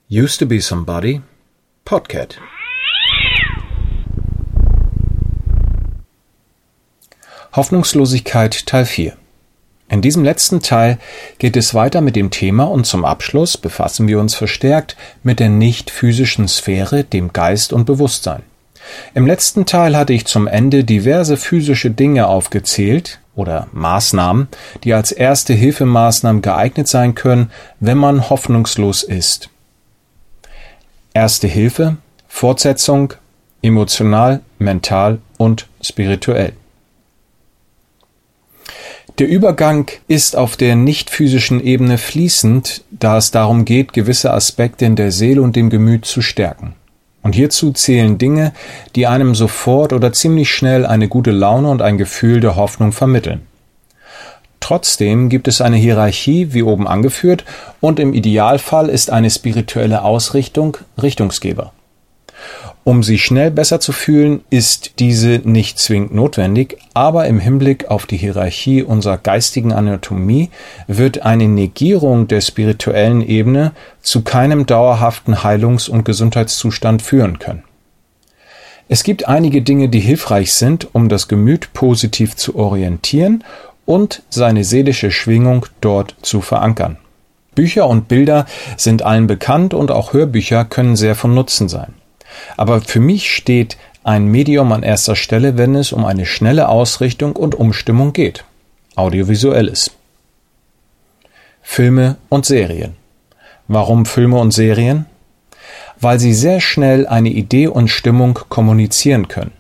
Used to be somebody, Podcat. Hoffnungslosigkeit Teil 4. In diesem letzten Teil geht es weiter mit dem Thema und zum Abschluss befassen wir uns verstärkt mit der nicht-physischen Sphäre, dem Geist und Bewusstsein. Im letzten Teil hatte ich zum Ende diverse physische Dinge aufgezählt oder Maßnahmen, die als Erste-Hilfemaßnahmen geeignet sein können, wenn man hoffnungslos ist. Erste Hilfe, Fortsetzung, emotional, mental und spirituell. Der Übergang ist auf der nicht-physischen Ebene fließend, da es darum geht, gewisse Aspekte in der Seele und dem Gemüt zu stärken. Und hierzu zählen Dinge, die einem sofort oder ziemlich schnell eine gute Laune und ein Gefühl der Hoffnung vermitteln. Trotzdem gibt es eine Hierarchie, wie oben angeführt, und im Idealfall ist eine spirituelle Ausrichtung Richtungsgeber. Um sich schnell besser zu fühlen, ist diese nicht zwingend notwendig, aber im Hinblick auf die Hierarchie unserer geistigen Anatomie wird eine Negierung der spirituellen Ebene zu keinem dauerhaften Heilungs- und Gesundheitszustand führen können. Es gibt einige Dinge, die hilfreich sind, um das Gemüt positiv zu orientieren und seine seelische Schwingung dort zu verankern. Bücher und Bilder sind allen bekannt und auch Hörbücher können sehr von Nutzen sein. Aber für mich steht ein Medium an erster Stelle, wenn es um eine schnelle Ausrichtung und Umstimmung geht. Audiovisuelles. Filme und Serien. Warum Filme und Serien? Weil sie sehr schnell eine Idee und Stimmung kommunizieren können.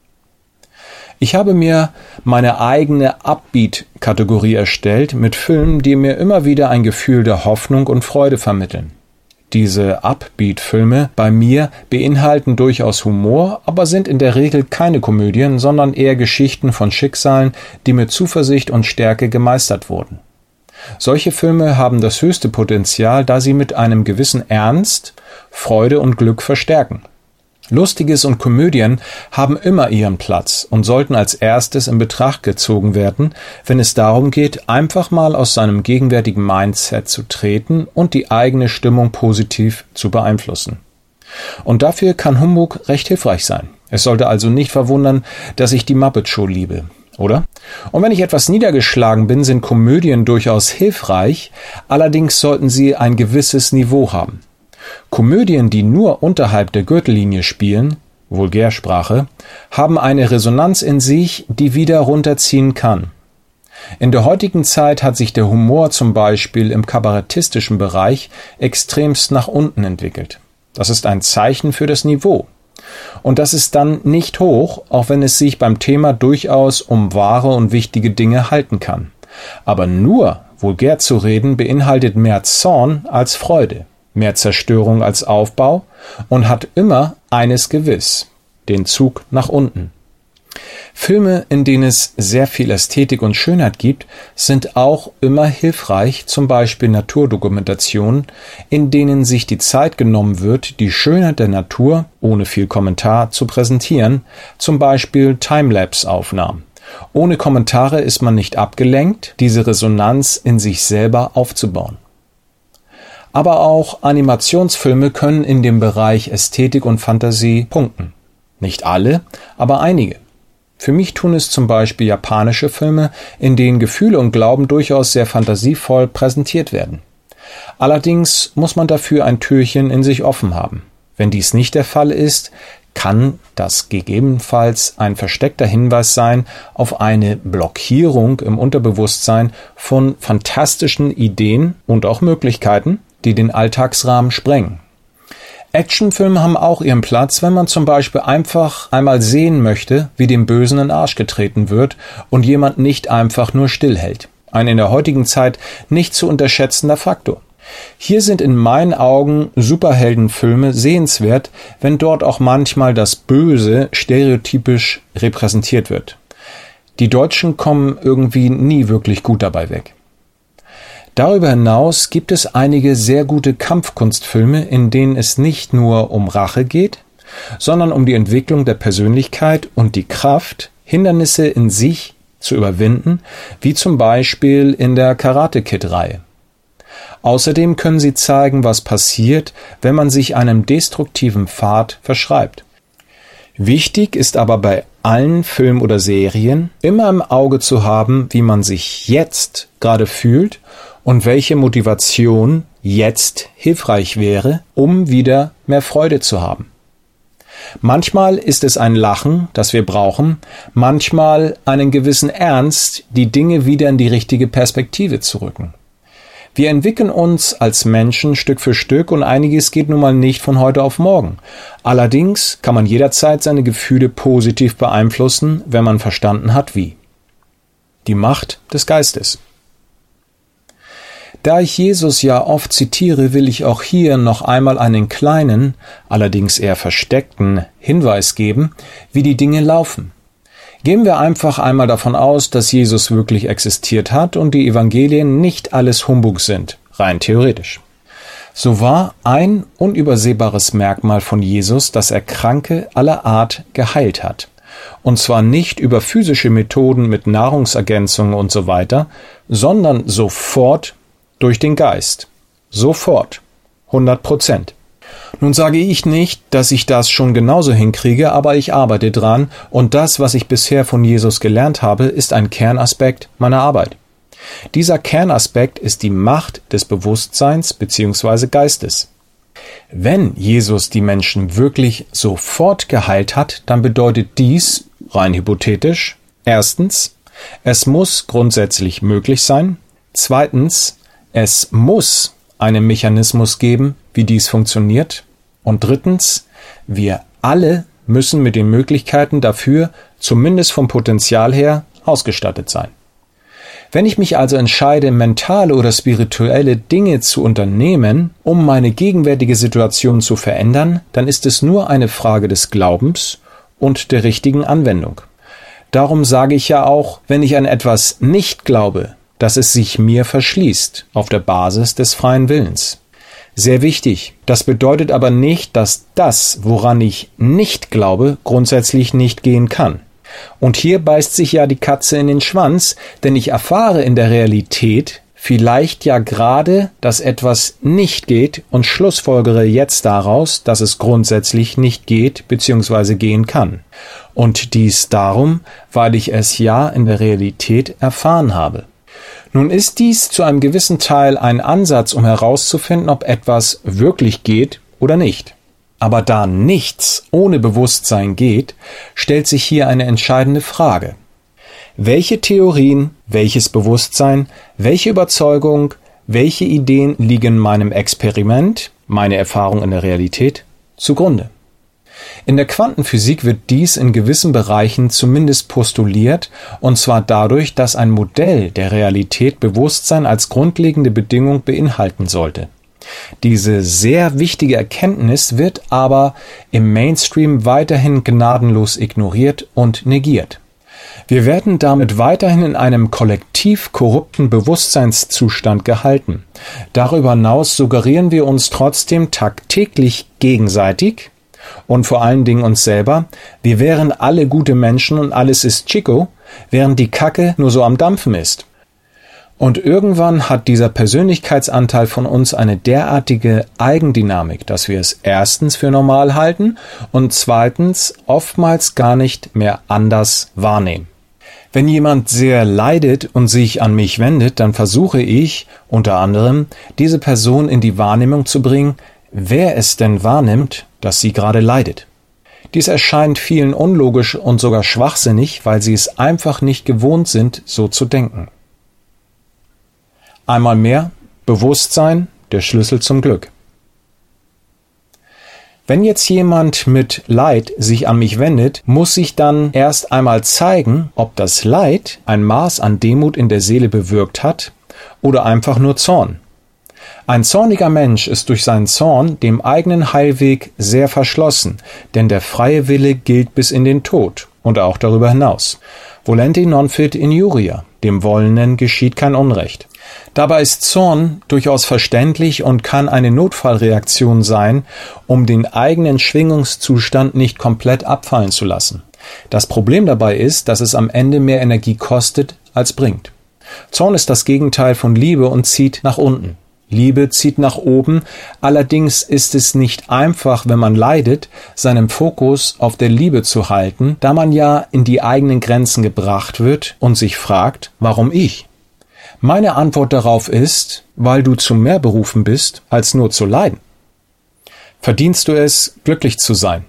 Ich habe mir meine eigene Upbeat-Kategorie erstellt mit Filmen, die mir immer wieder ein Gefühl der Hoffnung und Freude vermitteln. Diese Upbeat-Filme bei mir beinhalten durchaus Humor, aber sind in der Regel keine Komödien, sondern eher Geschichten von Schicksalen, die mit Zuversicht und Stärke gemeistert wurden. Solche Filme haben das höchste Potenzial, da sie mit einem gewissen Ernst, Freude und Glück verstärken. Lustiges und Komödien haben immer ihren Platz und sollten als erstes in Betracht gezogen werden, wenn es darum geht, einfach mal aus seinem gegenwärtigen Mindset zu treten und die eigene Stimmung positiv zu beeinflussen. Und dafür kann Humbug recht hilfreich sein. Es sollte also nicht verwundern, dass ich die Muppet Show liebe, oder? Und wenn ich etwas niedergeschlagen bin, sind Komödien durchaus hilfreich, allerdings sollten sie ein gewisses Niveau haben. Komödien, die nur unterhalb der Gürtellinie spielen, Vulgärsprache, haben eine Resonanz in sich, die wieder runterziehen kann. In der heutigen Zeit hat sich der Humor zum Beispiel im kabarettistischen Bereich extremst nach unten entwickelt. Das ist ein Zeichen für das Niveau. Und das ist dann nicht hoch, auch wenn es sich beim Thema durchaus um wahre und wichtige Dinge halten kann. Aber nur vulgär zu reden beinhaltet mehr Zorn als Freude. Mehr Zerstörung als Aufbau und hat immer eines gewiss, den Zug nach unten. Filme, in denen es sehr viel Ästhetik und Schönheit gibt, sind auch immer hilfreich, zum Beispiel Naturdokumentationen, in denen sich die Zeit genommen wird, die Schönheit der Natur, ohne viel Kommentar, zu präsentieren, zum Beispiel Timelapse-Aufnahmen. Ohne Kommentare ist man nicht abgelenkt, diese Resonanz in sich selber aufzubauen. Aber auch Animationsfilme können in dem Bereich Ästhetik und Fantasie punkten. Nicht alle, aber einige. Für mich tun es zum Beispiel japanische Filme, in denen Gefühle und Glauben durchaus sehr fantasievoll präsentiert werden. Allerdings muss man dafür ein Türchen in sich offen haben. Wenn dies nicht der Fall ist, kann das gegebenenfalls ein versteckter Hinweis sein auf eine Blockierung im Unterbewusstsein von fantastischen Ideen und auch Möglichkeiten, die den Alltagsrahmen sprengen. Actionfilme haben auch ihren Platz, wenn man zum Beispiel einfach einmal sehen möchte, wie dem Bösen in den Arsch getreten wird und jemand nicht einfach nur stillhält. Ein in der heutigen Zeit nicht zu unterschätzender Faktor. Hier sind in meinen Augen Superheldenfilme sehenswert, wenn dort auch manchmal das Böse stereotypisch repräsentiert wird. Die Deutschen kommen irgendwie nie wirklich gut dabei weg. Darüber hinaus gibt es einige sehr gute Kampfkunstfilme, in denen es nicht nur um Rache geht, sondern um die Entwicklung der Persönlichkeit und die Kraft, Hindernisse in sich zu überwinden, wie zum Beispiel in der Karate-Kid-Reihe. Außerdem können sie zeigen, was passiert, wenn man sich einem destruktiven Pfad verschreibt. Wichtig ist aber bei allen Filmen oder Serien, immer im Auge zu haben, wie man sich jetzt gerade fühlt und welche Motivation jetzt hilfreich wäre, um wieder mehr Freude zu haben. Manchmal ist es ein Lachen, das wir brauchen, manchmal einen gewissen Ernst, die Dinge wieder in die richtige Perspektive zu rücken. Wir entwickeln uns als Menschen Stück für Stück und einiges geht nun mal nicht von heute auf morgen. Allerdings kann man jederzeit seine Gefühle positiv beeinflussen, wenn man verstanden hat, wie. Die Macht des Geistes. Da ich Jesus ja oft zitiere, will ich auch hier noch einmal einen kleinen, allerdings eher versteckten Hinweis geben, wie die Dinge laufen. Gehen wir einfach einmal davon aus, dass Jesus wirklich existiert hat und die Evangelien nicht alles Humbug sind, rein theoretisch. So war ein unübersehbares Merkmal von Jesus, dass er Kranke aller Art geheilt hat. Und zwar nicht über physische Methoden mit Nahrungsergänzungen und so weiter, sondern sofort durch den Geist. Sofort. 100%. Nun sage ich nicht, dass ich das schon genauso hinkriege, aber ich arbeite dran und das, was ich bisher von Jesus gelernt habe, ist ein Kernaspekt meiner Arbeit. Dieser Kernaspekt ist die Macht des Bewusstseins bzw. Geistes. Wenn Jesus die Menschen wirklich sofort geheilt hat, dann bedeutet dies, rein hypothetisch, erstens, es muss grundsätzlich möglich sein, zweitens, es muss einen Mechanismus geben, wie dies funktioniert. Und drittens, wir alle müssen mit den Möglichkeiten dafür, zumindest vom Potenzial her, ausgestattet sein. Wenn ich mich also entscheide, mentale oder spirituelle Dinge zu unternehmen, um meine gegenwärtige Situation zu verändern, dann ist es nur eine Frage des Glaubens und der richtigen Anwendung. Darum sage ich ja auch, wenn ich an etwas nicht glaube, dass es sich mir verschließt, auf der Basis des freien Willens. Sehr wichtig. Das bedeutet aber nicht, dass das, woran ich nicht glaube, grundsätzlich nicht gehen kann. Und hier beißt sich ja die Katze in den Schwanz, denn ich erfahre in der Realität vielleicht ja gerade, dass etwas nicht geht und schlussfolgere jetzt daraus, dass es grundsätzlich nicht geht bzw. gehen kann. Und dies darum, weil ich es ja in der Realität erfahren habe. Nun ist dies zu einem gewissen Teil ein Ansatz, um herauszufinden, ob etwas wirklich geht oder nicht. Aber da nichts ohne Bewusstsein geht, stellt sich hier eine entscheidende Frage. Welche Theorien, welches Bewusstsein, welche Überzeugung, welche Ideen liegen meinem Experiment, meine Erfahrung in der Realität, zugrunde? In der Quantenphysik wird dies in gewissen Bereichen zumindest postuliert, und zwar dadurch, dass ein Modell der Realität Bewusstsein als grundlegende Bedingung beinhalten sollte. Diese sehr wichtige Erkenntnis wird aber im Mainstream weiterhin gnadenlos ignoriert und negiert. Wir werden damit weiterhin in einem kollektiv korrupten Bewusstseinszustand gehalten. Darüber hinaus suggerieren wir uns trotzdem tagtäglich gegenseitig und vor allen Dingen uns selber, wir wären alle gute Menschen und alles ist Chico, während die Kacke nur so am Dampfen ist. Und irgendwann hat dieser Persönlichkeitsanteil von uns eine derartige Eigendynamik, dass wir es erstens für normal halten und zweitens oftmals gar nicht mehr anders wahrnehmen. Wenn jemand sehr leidet und sich an mich wendet, dann versuche ich, unter anderem, diese Person in die Wahrnehmung zu bringen, wer es denn wahrnimmt, dass sie gerade leidet. Dies erscheint vielen unlogisch und sogar schwachsinnig, weil sie es einfach nicht gewohnt sind, so zu denken. Einmal mehr, Bewusstsein, der Schlüssel zum Glück. Wenn jetzt jemand mit Leid sich an mich wendet, muss sich dann erst einmal zeigen, ob das Leid ein Maß an Demut in der Seele bewirkt hat oder einfach nur Zorn. Ein zorniger Mensch ist durch seinen Zorn dem eigenen Heilweg sehr verschlossen, denn der freie Wille gilt bis in den Tod und auch darüber hinaus. Volenti non fit injuria, dem Wollenden geschieht kein Unrecht. Dabei ist Zorn durchaus verständlich und kann eine Notfallreaktion sein, um den eigenen Schwingungszustand nicht komplett abfallen zu lassen. Das Problem dabei ist, dass es am Ende mehr Energie kostet als bringt. Zorn ist das Gegenteil von Liebe und zieht nach unten. Liebe zieht nach oben, allerdings ist es nicht einfach, wenn man leidet, seinen Fokus auf der Liebe zu halten, da man ja in die eigenen Grenzen gebracht wird und sich fragt, warum ich? Meine Antwort darauf ist, weil du zu mehr berufen bist, als nur zu leiden. Verdienst du es, glücklich zu sein?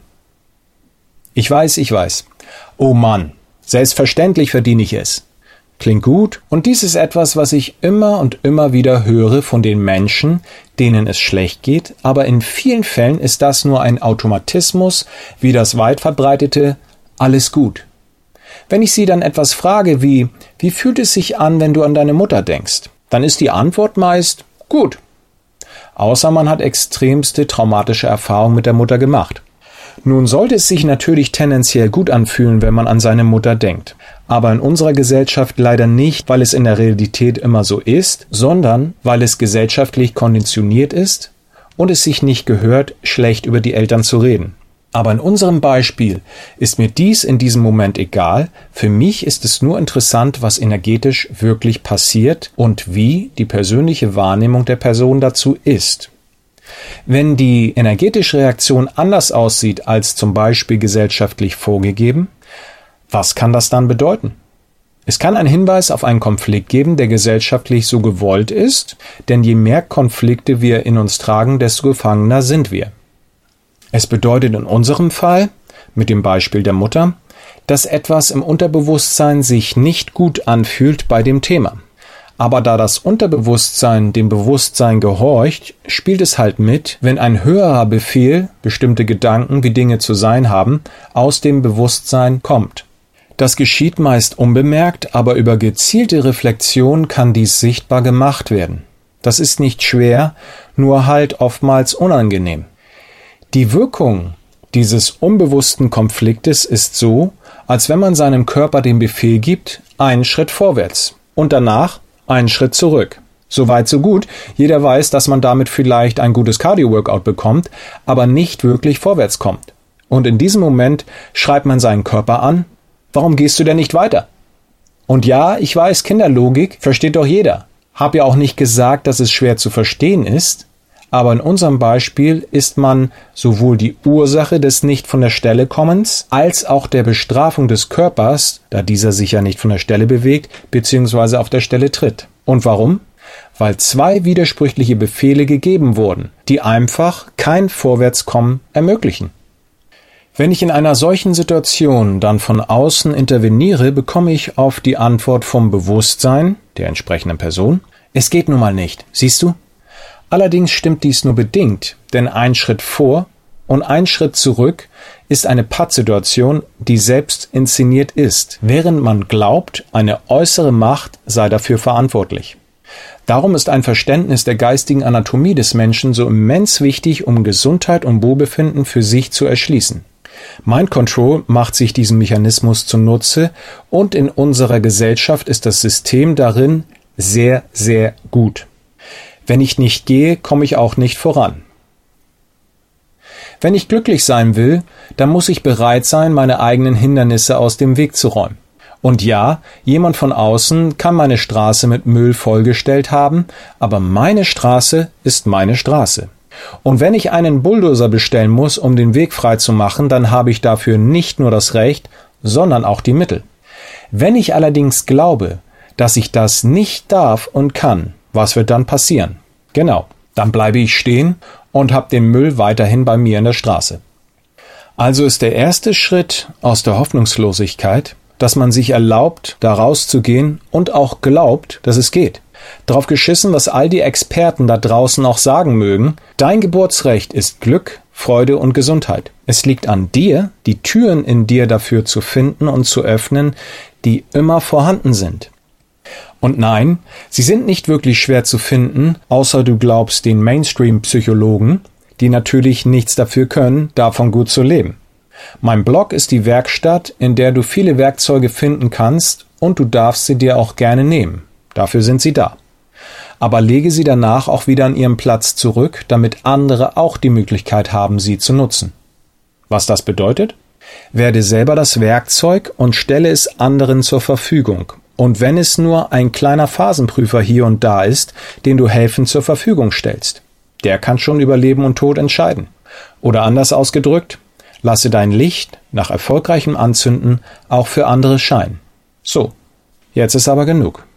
Ich weiß. Oh Mann, selbstverständlich verdiene ich es. Klingt gut, und dies ist etwas, was ich immer und immer wieder höre von den Menschen, denen es schlecht geht, aber in vielen Fällen ist das nur ein Automatismus, wie das weit verbreitete alles gut. Wenn ich sie dann etwas frage wie fühlt es sich an, wenn du an deine Mutter denkst, dann ist die Antwort meist gut. Außer man hat extremste traumatische Erfahrungen mit der Mutter gemacht. Nun sollte es sich natürlich tendenziell gut anfühlen, wenn man an seine Mutter denkt. Aber in unserer Gesellschaft leider nicht, weil es in der Realität immer so ist, sondern weil es gesellschaftlich konditioniert ist und es sich nicht gehört, schlecht über die Eltern zu reden. Aber in unserem Beispiel ist mir dies in diesem Moment egal. Für mich ist es nur interessant, was energetisch wirklich passiert und wie die persönliche Wahrnehmung der Person dazu ist. Wenn die energetische Reaktion anders aussieht als zum Beispiel gesellschaftlich vorgegeben, was kann das dann bedeuten? Es kann einen Hinweis auf einen Konflikt geben, der gesellschaftlich so gewollt ist, denn je mehr Konflikte wir in uns tragen, desto gefangener sind wir. Es bedeutet in unserem Fall, mit dem Beispiel der Mutter, dass etwas im Unterbewusstsein sich nicht gut anfühlt bei dem Thema. Aber da das Unterbewusstsein dem Bewusstsein gehorcht, spielt es halt mit, wenn ein höherer Befehl, bestimmte Gedanken, wie Dinge zu sein haben, aus dem Bewusstsein kommt. Das geschieht meist unbemerkt, aber über gezielte Reflexion kann dies sichtbar gemacht werden. Das ist nicht schwer, nur halt oftmals unangenehm. Die Wirkung dieses unbewussten Konfliktes ist so, als wenn man seinem Körper den Befehl gibt, einen Schritt vorwärts und danach einen Schritt zurück. So weit, so gut. Jeder weiß, dass man damit vielleicht ein gutes Cardio-Workout bekommt, aber nicht wirklich vorwärts kommt. Und in diesem Moment schreit man seinen Körper an, warum gehst du denn nicht weiter? Und ja, ich weiß, Kinderlogik versteht doch jeder. Hab ja auch nicht gesagt, dass es schwer zu verstehen ist, aber in unserem Beispiel ist man sowohl die Ursache des nicht von der Stelle kommens als auch der Bestrafung des Körpers, da dieser sich ja nicht von der Stelle bewegt bzw. auf der Stelle tritt. Und warum? Weil zwei widersprüchliche Befehle gegeben wurden, die einfach kein Vorwärtskommen ermöglichen. Wenn ich in einer solchen Situation dann von außen interveniere, bekomme ich auf die Antwort vom Bewusstsein der entsprechenden Person: Es geht nun mal nicht, siehst du? Allerdings stimmt dies nur bedingt, denn ein Schritt vor und ein Schritt zurück ist eine Pattsituation, die selbst inszeniert ist, während man glaubt, eine äußere Macht sei dafür verantwortlich. Darum ist ein Verständnis der geistigen Anatomie des Menschen so immens wichtig, um Gesundheit und Wohlbefinden für sich zu erschließen. Mind Control macht sich diesen Mechanismus zunutze und in unserer Gesellschaft ist das System darin sehr, sehr gut. Wenn ich nicht gehe, komme ich auch nicht voran. Wenn ich glücklich sein will, dann muss ich bereit sein, meine eigenen Hindernisse aus dem Weg zu räumen. Und ja, jemand von außen kann meine Straße mit Müll vollgestellt haben, aber meine Straße ist meine Straße. Und wenn ich einen Bulldozer bestellen muss, um den Weg frei zu machen, dann habe ich dafür nicht nur das Recht, sondern auch die Mittel. Wenn ich allerdings glaube, dass ich das nicht darf und kann, was wird dann passieren? Genau, dann bleibe ich stehen und habe den Müll weiterhin bei mir in der Straße. Also ist der erste Schritt aus der Hoffnungslosigkeit, dass man sich erlaubt, da rauszugehen und auch glaubt, dass es geht. Drauf geschissen, was all die Experten da draußen auch sagen mögen: Dein Geburtsrecht ist Glück, Freude und Gesundheit. Es liegt an dir, die Türen in dir dafür zu finden und zu öffnen, die immer vorhanden sind. Und nein, sie sind nicht wirklich schwer zu finden, außer du glaubst den Mainstream-Psychologen, die natürlich nichts dafür können, davon gut zu leben. Mein Blog ist die Werkstatt, in der du viele Werkzeuge finden kannst und du darfst sie dir auch gerne nehmen. Dafür sind sie da. Aber lege sie danach auch wieder an ihren Platz zurück, damit andere auch die Möglichkeit haben, sie zu nutzen. Was das bedeutet? Werde selber das Werkzeug und stelle es anderen zur Verfügung. Und wenn es nur ein kleiner Phasenprüfer hier und da ist, den du helfend zur Verfügung stellst, der kann schon über Leben und Tod entscheiden. Oder anders ausgedrückt, lasse dein Licht nach erfolgreichem Anzünden auch für andere scheinen. So, jetzt ist aber genug.